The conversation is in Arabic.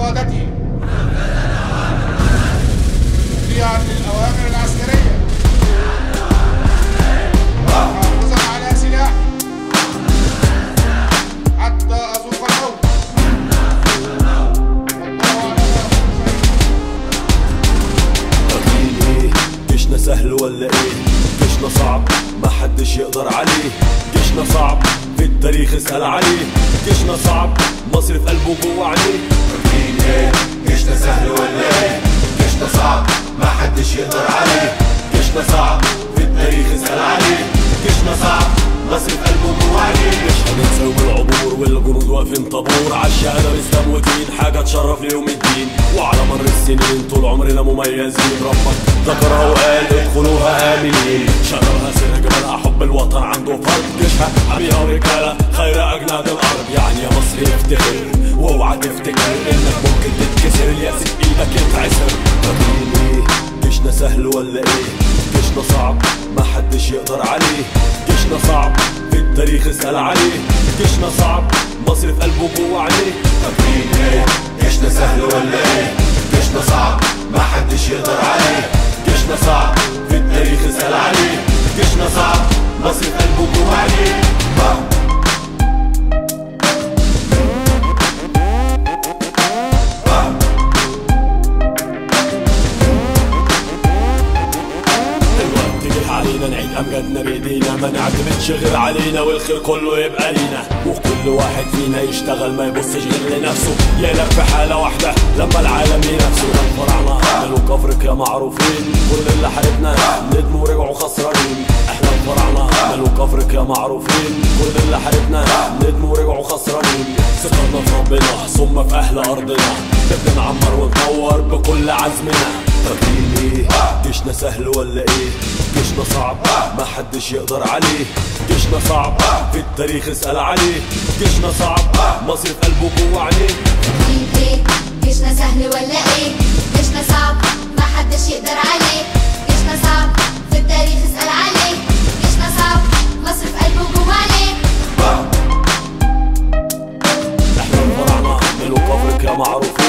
قادته مطيعا للأوامر العسكرية محافظا على سلاحي حتى أذوق الموت. فاكرين ايه؟ جيشنا سهل ولا ايه؟ جيشنا صعب ما حدش يقدر عليه. جيشنا صعب في التاريخ اسأل عليه. جيشنا صعب مصر في قلبه جوه عينيه. فاكرين ايه؟ جيشنا سهل ولا ايه؟ جيشنا صعب ما حدش يقدر عليه. جيشنا صعب في التاريخ اسأل عليه. جيشنا صعب مصر في قلبه جوه عينيه. مش هننسى يوم العبور والجنود واقفين طابور عالشهادة مستموتين، حاجة تشرف ليوم الدين. وعلى مر السنين طول عمرنا مميزين. ربك ذكرها وقال ادخلوها آمنين. شبابها سر جبلها حب الوطن عنده فرد. جيشها حميها ورجالة خير أجناد الأرض. يعني يا مصر افتخر واوعى تفتكر انك ممكن تتكسر. اليأس في ايدك يتعسر. فاكرين ايه؟ جيشنا سهل ولا ايه؟ جيشنا صعب ما حدش يقدر عليه. جيشنا صعب في التاريخ اسأل عليه. جيشنا صعب مصر في قلبه جوه عينيه. فاكرين ايه؟ جيشنا سهل ولا ايه؟ جيشنا صعب ما حدش يقدر عليه. جيشنا صعب في التاريخ اسأل عليه. جيشنا صعب مصر في قلبه جوه عينيه. علينا نعيد امجادنا بايدينا، ما نعتمدش غير علينا والخير كله يبقى لينا. وكل واحد فينا يشتغل ما يبصش غير لنفسه. يقلق في حاله واحده لما العالم ينافسه. الفراعنه ملوك افريقيا معروفين، كل اللي حاربنا ندموا ورجعوا خسرانين. احنا الفراعنه ملوك افريقيا معروفين، كل اللي حاربنا ندموا ورجعوا خسرانين. ثقتنا في ربنا ثم في اهل ارضنا، نبدا نعمر ونطور بكل عزمنا. فاكرين ايه؟ جيشنا سهل ولا ايه؟ جيشنا صعب ما حدش يقدر عليه. جيشنا صعب في التاريخ اسأل عليه. جيشنا صعب مصر في قلبه جوه عينيه. فاكرين ايه؟ جيشنا سهل ولا ايه؟ جيشنا صعب ما حدش يقدر عليه. جيشنا صعب في التاريخ اسأل عليه. جيشنا صعب مصر في قلبه جوه عينيه. احنا الفراعنه ملوك افريقيا معروفين،